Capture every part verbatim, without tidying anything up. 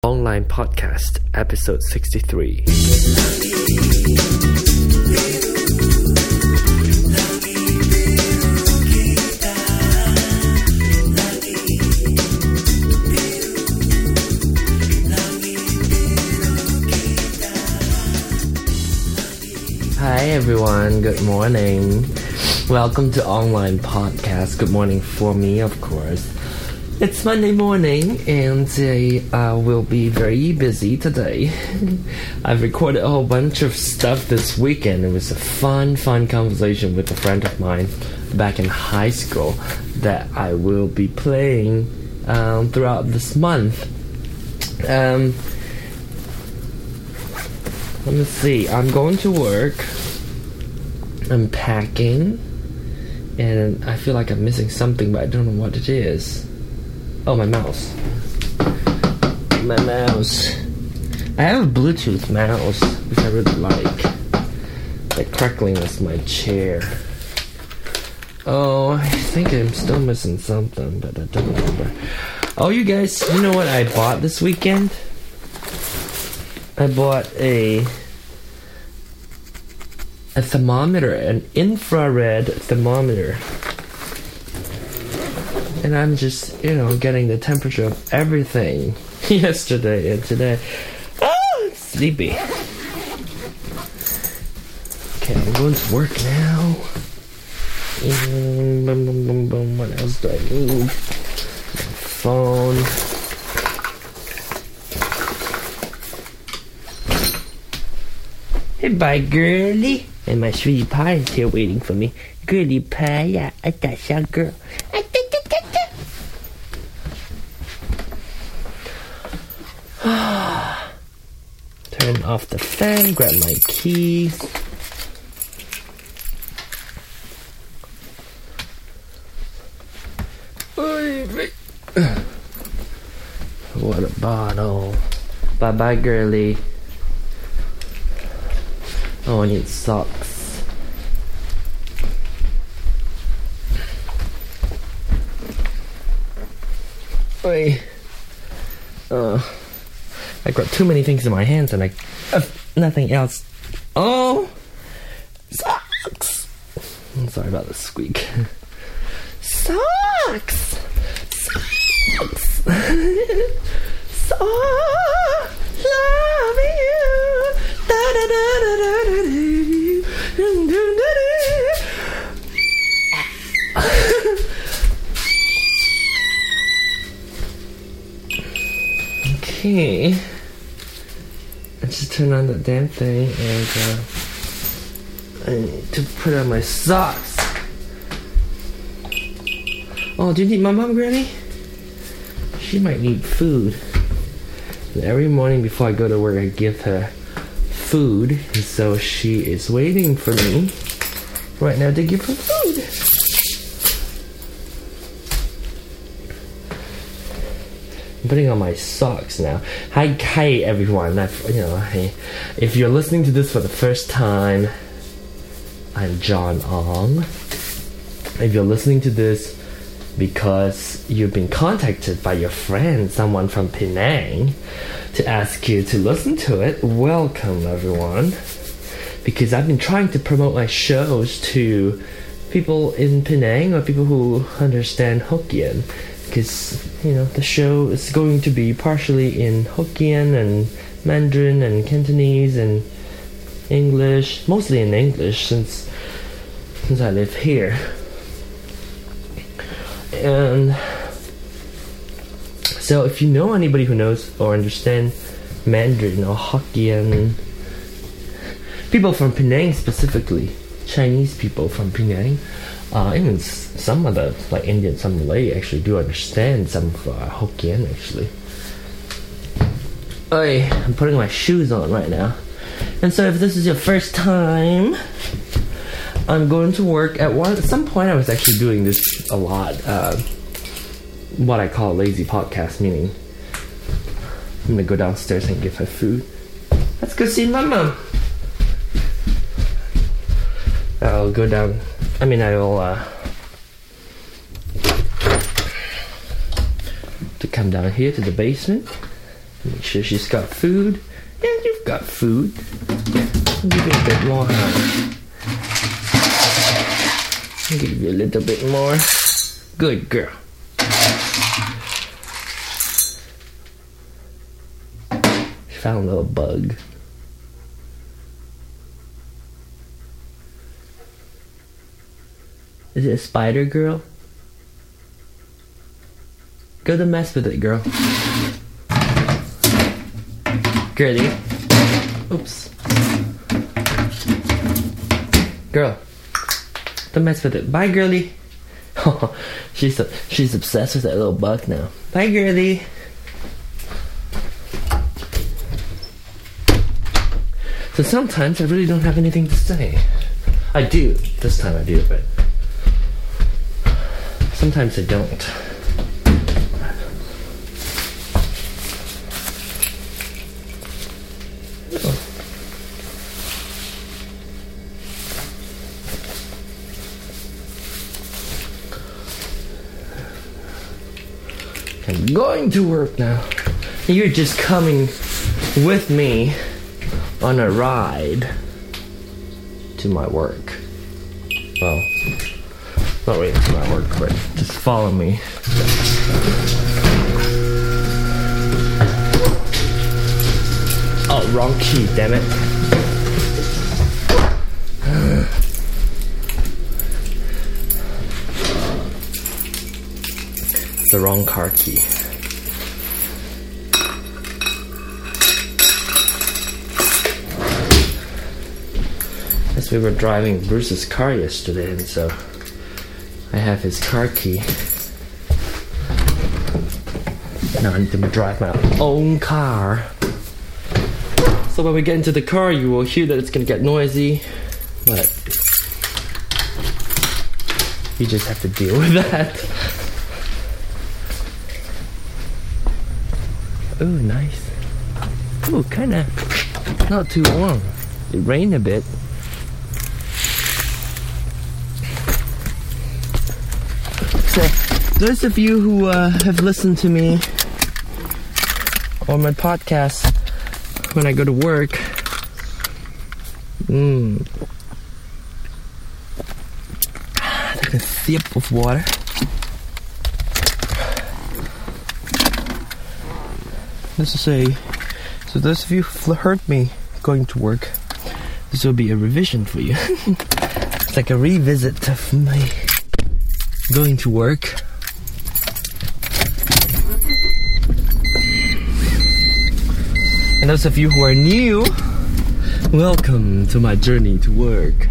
Online Podcast, episode sixty-three. Hi everyone, good morning. Welcome to Online Podcast. Good morning for me, of course. It's Monday morning and I uh, will be very busy today. I've recorded a whole bunch of stuff this weekend. It was a fun, fun conversation with a friend of mine back in high school that I will be playing um, throughout this month. Um, let me see. I'm going to work. I'm packing. And I feel like I'm missing something, but I don't know what it is. Oh, my mouse. My mouse. I have a Bluetooth mouse, which I really like. The crackling is my chair. Oh, I think I'm still missing something, but I don't remember. Oh, you guys, you know what I bought this weekend? I bought a a thermometer, an infrared thermometer. And I'm just, you know, getting the temperature of everything yesterday and today. Oh, I'm sleepy. Okay, I'm going to work now. Mm, boom, boom, boom, boom. What else do I need? My phone. Hey, bye, girlie. And my sweetie pie is here waiting for me. Girlie pie, yeah, I got your girl. Turn off the fan, grab my keys. What a bottle. Bye bye, girlie. Oh, I need socks. Oi. Oh. I got too many things in my hands and I have nothing else. Oh! Socks! I'm sorry about the squeak. Socks! Socks! So loving you. Da da da da da da da da da da. Okay. Let's just turn on that damn thing and uh, I need to put on my socks. Oh, do you need my mom, Granny? She might need food. And every morning before I go to work, I give her food. And so she is waiting for me right now to give her food. I'm putting on my socks now. Hi, hi everyone. I've, you know, hey, if you're listening to this for the first time, I'm John Ong. If you're listening to this because you've been contacted by your friend, someone from Penang, to ask you to listen to it, welcome everyone. Because I've been trying to promote my shows to people in Penang or people who understand Hokkien. Because, you know, the show is going to be partially in Hokkien and Mandarin and Cantonese and English, mostly in English since since I live here. And so if you know anybody who knows or understands Mandarin or Hokkien, people from Penang specifically, Chinese people from Penang, Uh, even some of the, like Indian, some Malay actually do understand some of uh, Hokkien actually. Oi, I'm putting my shoes on right now. And so if this is your first time, I'm going to work at one, at some point I was actually doing this a lot, uh, what I call a lazy podcast, meaning I'm gonna go downstairs and give her food. Let's go see Mama. I'll go down. I mean, I will uh, to come down here to the basement Make sure she's got food. And you've got food. I'll give you a bit more, huh? I'll give you a little bit more. Good girl. She found a little bug. Is it a spider, girl? Go to mess with it, girl. Girlie. Oops. Girl. Don't mess with it. Bye, girlie. she's a, she's obsessed with that little bug now. Bye, girlie. So sometimes I really don't have anything to say. I do. This time I do, but sometimes I don't. I'm going to work now. You're just coming with me on a ride to my work. Well, not really to my work, but just follow me. Oh, wrong key, damn it. The wrong car key. As we were driving Bruce's car yesterday, and so I have his car key. Now I need to drive my own car. So when we get into the car, you will hear that it's gonna get noisy, but you just have to deal with that. Oh, nice. Oh, kinda not too warm. It rained a bit. So, those of you who uh, have listened to me on my podcast when I go to work, mmm, take a sip of water. Let's just say, so those of you who heard me going to work, this will be a revision for you. It's like a revisit of my going to work. And those of you who are new, welcome to my journey to work.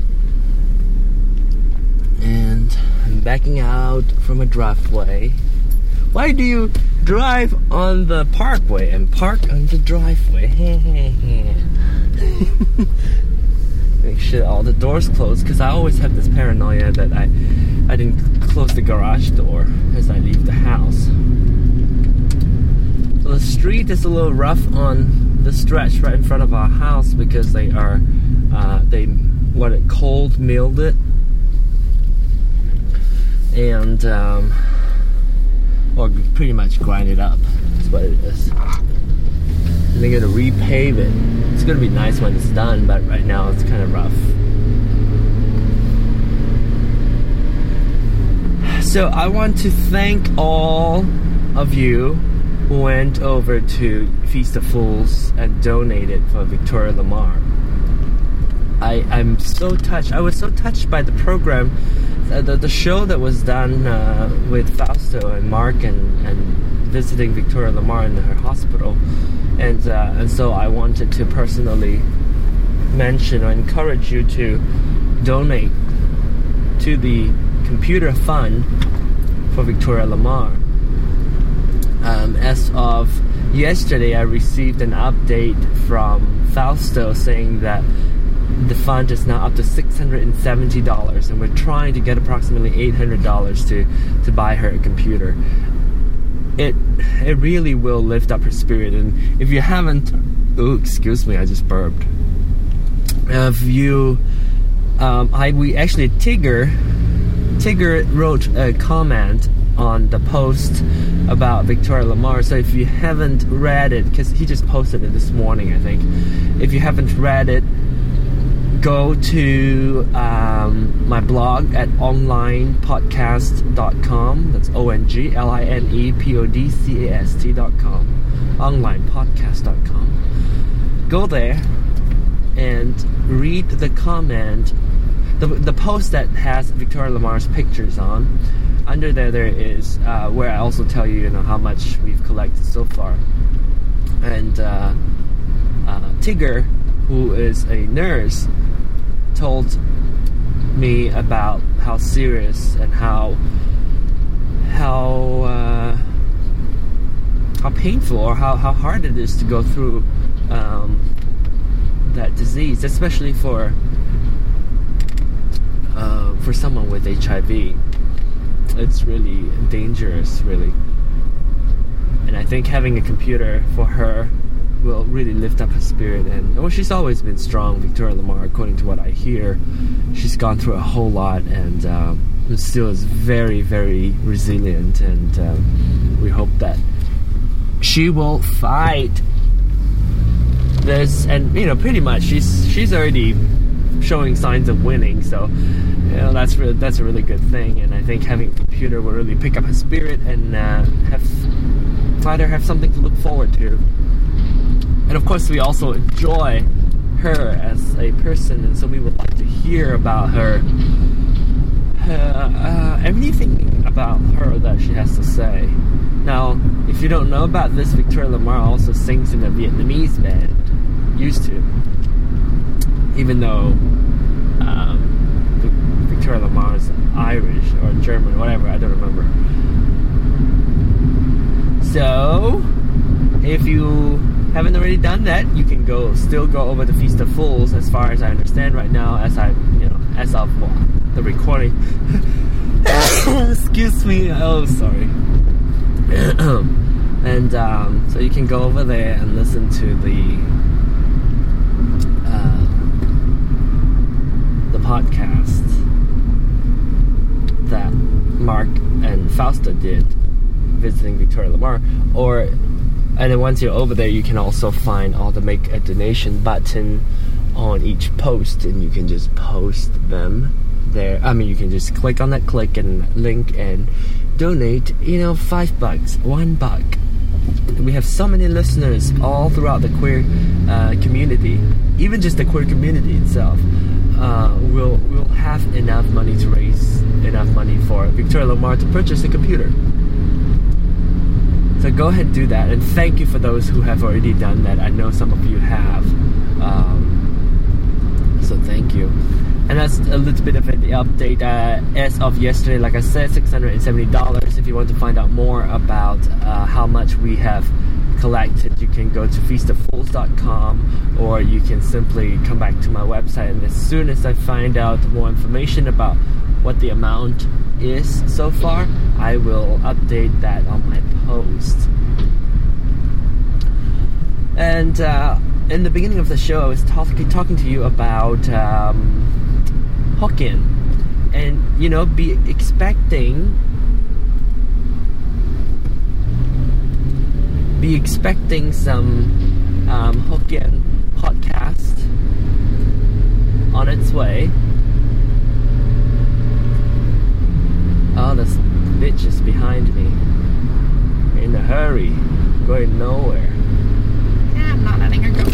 And I'm backing out from a driveway. Why do you drive on the parkway and park on the driveway? Make sure all the doors close, because I always have this paranoia that I, I didn't close the garage door as I leave the house. So the street is a little rough on the stretch right in front of our house because they are, uh, they, what it cold milled it. And, um, or pretty much grind it up. That's what it is. And they're gonna repave it. It's gonna be nice when it's done, but right now it's kind of rough. So I want to thank all of you who went over to Feast of Fools and donated for Victoria Lamar. I, I'm so touched. I was so touched by the program, uh, the, the show that was done uh, with Fausto and Mark and, and visiting Victoria Lamar in her hospital. And, uh, and so I wanted to personally mention or encourage you to donate to the computer fund for Victoria Lamar. Um, as of yesterday, I received an update from Fausto saying that the fund is now up to six hundred seventy dollars, and we're trying to get approximately eight hundred dollars to, to buy her a computer. It it really will lift up her spirit, and if you haven't, oh, excuse me, I just burped. If you, um, I we actually Tigger, Tigger wrote a comment on the post about Victoria Lamar. So if you haven't read it, because he just posted it this morning, I think. If you haven't read it, go to um, my blog at online podcast dot com. That's O N G L I N E P O D C A S T dot com. online podcast dot com. Go there and read the comment, the, the post that has Victoria Lamar's pictures on. Under there, there is uh, where I also tell you, you know, how much we've collected so far. And uh, uh, Tigger, who is a nurse, told me about how serious and how how uh, how painful or how, how hard it is to go through um, that disease, especially for uh, for someone with H I V. It's really dangerous, really. And I think having a computer for her will really lift up her spirit. And well, she's always been strong, Victoria Lamar, according to what I hear. She's gone through a whole lot, and um, still is very, very resilient. And um, we hope that she will fight this. And you know, pretty much, she's she's already showing signs of winning. So you know, that's really, that's a really good thing. And I think having a computer will really pick up her spirit and uh, have let her have something to look forward to. And of course, we also enjoy her as a person, and so we would like to hear about her, her uh, everything about her that she has to say. Now, if you don't know about this, Victoria Lamar also sings in a Vietnamese band, used to, even though um, Victoria Lamar is Irish or German, whatever, I don't remember. So, if you haven't already done that, you can go still go over to Feast of Fools, as far as I understand right now, as I, you know, as of well, the recording. Excuse me. Oh, sorry. And um, so you can go over there and listen to the uh, the podcast that Mark and Fausta did, visiting Victoria Lamar. Or, and then once you're over there, you can also find all the make a donation button on each post, and you can just post them there. I mean, you can just click on that click and link and donate, you know, five bucks, one buck. We have so many listeners all throughout the queer uh, community, even just the queer community itself. Uh, we'll, we'll have enough money to raise enough money for Victoria Lamar to purchase a computer. So go ahead and do that, and thank you for those who have already done that. I know some of you have. Um, so thank you. And that's a little bit of an update. Uh, as of yesterday, like I said, six hundred seventy dollars. If you want to find out more about uh, how much we have collected, you can go to feast of fools dot com, or you can simply come back to my website, and as soon as I find out more information about what the amount is so far, I will update that on my post. And uh, in the beginning of the show, I was talk- talking to you about um, Hokkien, and you know, be expecting be expecting some um, Hokkien podcast on its way. Oh, this bitch is behind me. In a hurry, going nowhere. Yeah, I'm not letting her go.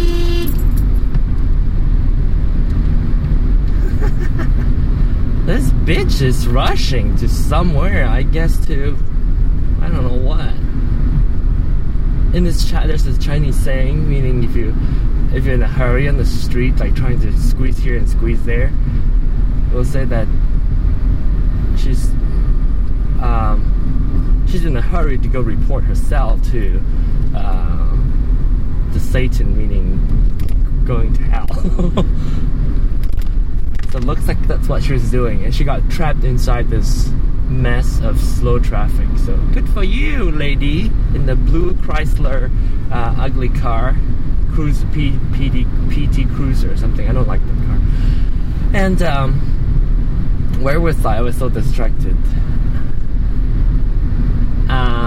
This bitch is rushing to somewhere, I guess to, I don't know what. In this chat, there's this Chinese saying, meaning if you, if you're in a hurry on the street, like trying to squeeze here and squeeze there, we'll say that she's, um, she's in a hurry to go report herself to, uh, to Satan, meaning going to hell. So it looks like that's what she was doing, and she got trapped inside this mess of slow traffic. So good for you, lady, in the blue Chrysler uh, ugly car, Cruise P, PD, P T Cruiser or something. I don't like that car. And um, where was I? I was so distracted.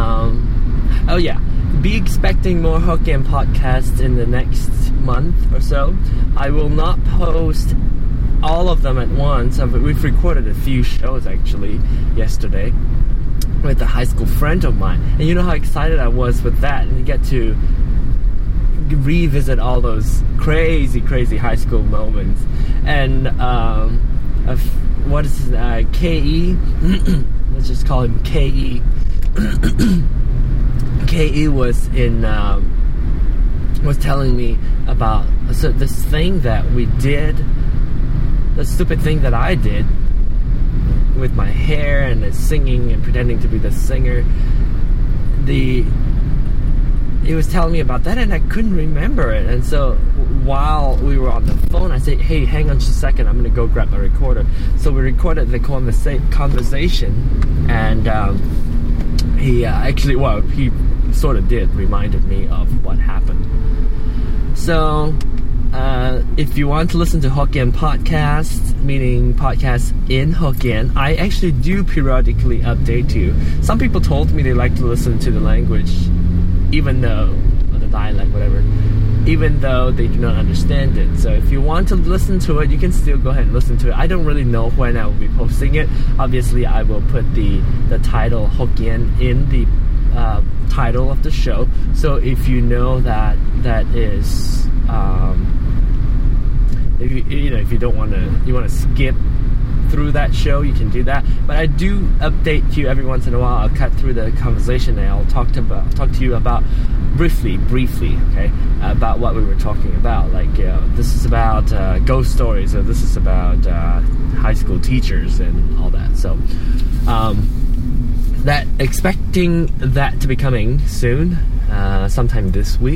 Um, oh yeah, be expecting more Hokkien podcasts in the next month or so. I will not post all of them at once. We've recorded a few shows actually yesterday with a high school friend of mine, and you know how excited I was with that, and you get to revisit all those crazy crazy high school moments. And um, uh, what is his, uh, K E let's just call him K E K E was in um, was telling me about so this thing that we did, the stupid thing that I did with my hair and the singing and pretending to be the singer. The he was telling me about that, and I couldn't remember it. And so while we were on the phone, I said, "Hey, hang on just a second. I'm gonna go grab my recorder." So we recorded the conversa- conversation, and um, he uh, actually, well, he sort of did reminded me of what happened. So. Uh, if you want to listen to Hokkien podcasts, meaning podcasts in Hokkien, I actually do periodically update you. Some people told me they like to listen to the language, even though, or the dialect, whatever, even though they do not understand it. So if you want to listen to it, you can still go ahead and listen to it. I don't really know when I will be posting it. Obviously, I will put the, the title Hokkien in the uh, title of the show. So if you know that that is... Um, If you, you know, if you don't want to, you want to skip through that show, you can do that. But I do update you every once in a while. I'll cut through the conversation and I'll talk to about, talk to you about briefly, briefly, okay, about what we were talking about. Like, you know, this is about uh, ghost stories, or this is about uh, high school teachers and all that. So, um, that expecting that to be coming soon, uh, sometime this week.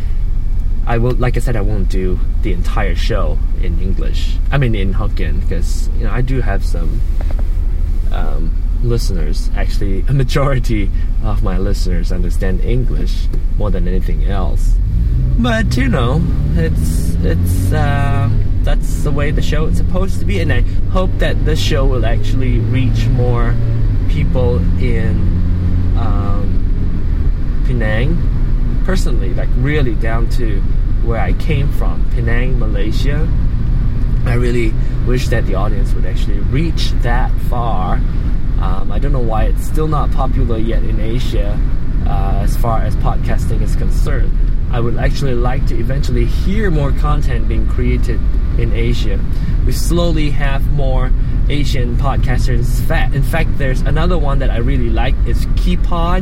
I will, like I said, I won't do the entire show in English. I mean, in Hokkien, because you know I do have some um, listeners. Actually, a majority of my listeners understand English more than anything else. But you know, it's it's uh, that's the way the show is supposed to be, and I hope that this show will actually reach more people in um, Penang. Personally, like really down to where I came from, Penang, Malaysia. I really wish that the audience would actually reach that far. Um, I don't know why it's still not popular yet in Asia uh, as far as podcasting is concerned. I would actually like to eventually hear more content being created in Asia. We slowly have more Asian podcasters. In fact, there's another one that I really like. It's Keypod.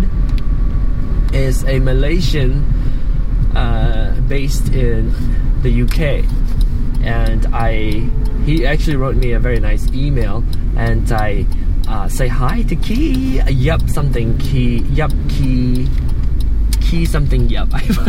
Is a Malaysian uh, based in the U K, and I he actually wrote me a very nice email, and I uh, say hi to Key yup something Key yup Key Key something yup.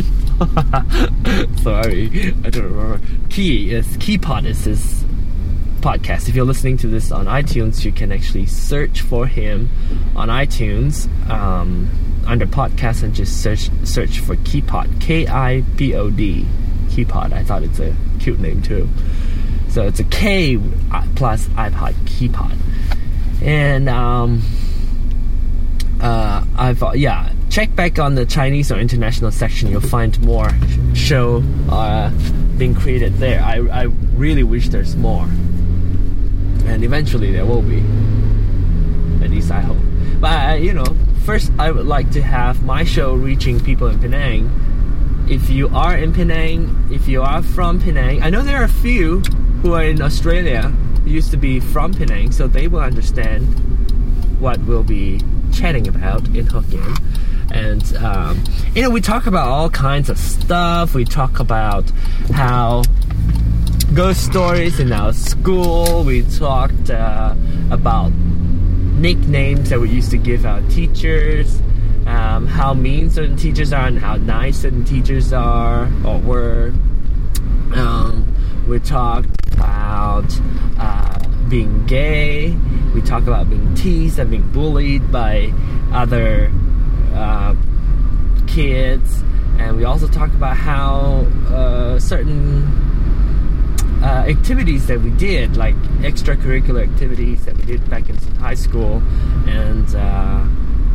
Sorry, I don't remember. Key is Keypod is his podcast. If you're listening to this on iTunes, you can actually search for him on iTunes. Um, under podcast and just search search for Keypod, K I P O D, Keypod. I thought it's a cute name too. So it's a K plus iPod, Keypod. And um, uh, I've yeah, check back on the Chinese or international section. You'll find more show uh, being created there. I I really wish there's more, and eventually there will be. At least I hope. But uh, you know. First, I would like to have my show reaching people in Penang. If you are in Penang, if you are from Penang, I know there are a few who are in Australia who used to be from Penang, so they will understand what we'll be chatting about in Hokkien. And, um, you know, we talk about all kinds of stuff. We talk about how ghost stories in our school. We talked uh, about nicknames that we used to give our teachers, um, how mean certain teachers are and how nice certain teachers are or were. Um, we talked about uh, being gay. We talk about being teased and being bullied by other uh, kids. And we also talk about how uh, certain uh, activities that we did, like extracurricular activities that we did back in high school, and uh,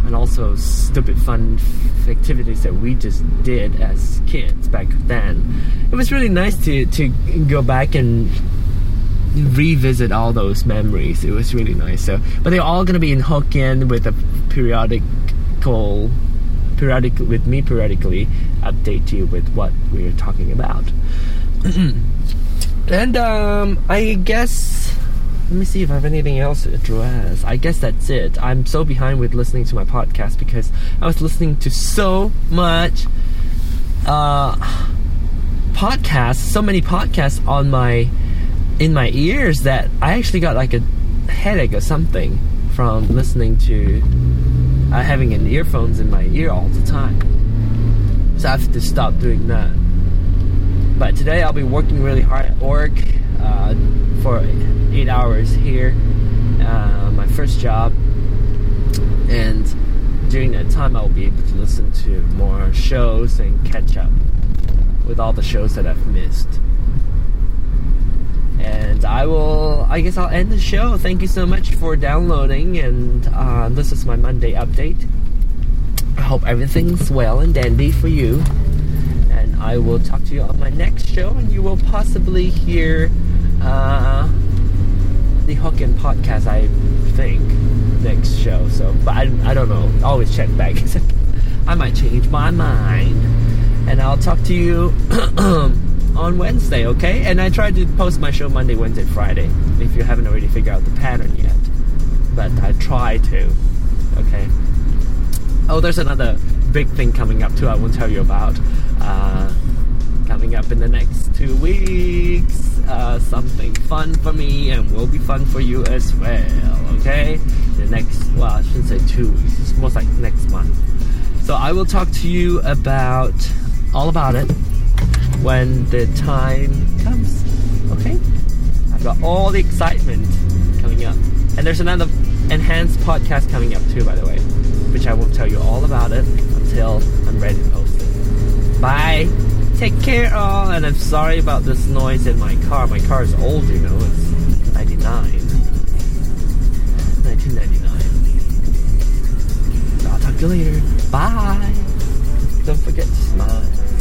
and also stupid fun f- activities that we just did as kids back then. It was really nice to, to go back and revisit all those memories. It was really nice. So, but they're all gonna be in Hokkien with a periodical, periodic with me periodically update you with what we're talking about. And um, I guess. Let me see if I have anything else to address. I guess that's it. I'm so behind with listening to my podcast because I was listening to so much uh, podcasts, so many podcasts on my in my ears that I actually got like a headache or something from listening to uh, having an earphones in my ear all the time. So I have to stop doing that. But today I'll be working really hard at work. Uh, for eight hours here, uh, my first job, and during that time I'll be able to listen to more shows and catch up with all the shows that I've missed. And I will, I guess I'll end the show. Thank you so much for downloading, and uh, this is my Monday update. I hope everything's well and dandy for you, and I will talk to you on my next show, and you will possibly hear Uh, the Hokkien podcast, I think, next show. So, but I, I don't know. Always check back. I might change my mind, and I'll talk to you on Wednesday, okay? And I tried to post my show Monday, Wednesday, Friday. If you haven't already figured out the pattern yet, but I try to. Okay. Oh, there's another big thing coming up too. I won't tell you about. Uh, coming up in the next two weeks. Uh, something fun for me and will be fun for you as well, okay? The next, well, I shouldn't say two weeks, it's more like next month. So I will talk to you about, all about it, when the time comes, okay? I've got all the excitement coming up. And there's another enhanced podcast coming up too, by the way, which I won't tell you all about it until I'm ready to post it. Bye! Take care all, and I'm sorry about this noise in my car. My car is old, you know, it's ninety-nine. nineteen ninety-nine. I'll talk to you later. Bye! Don't forget to smile.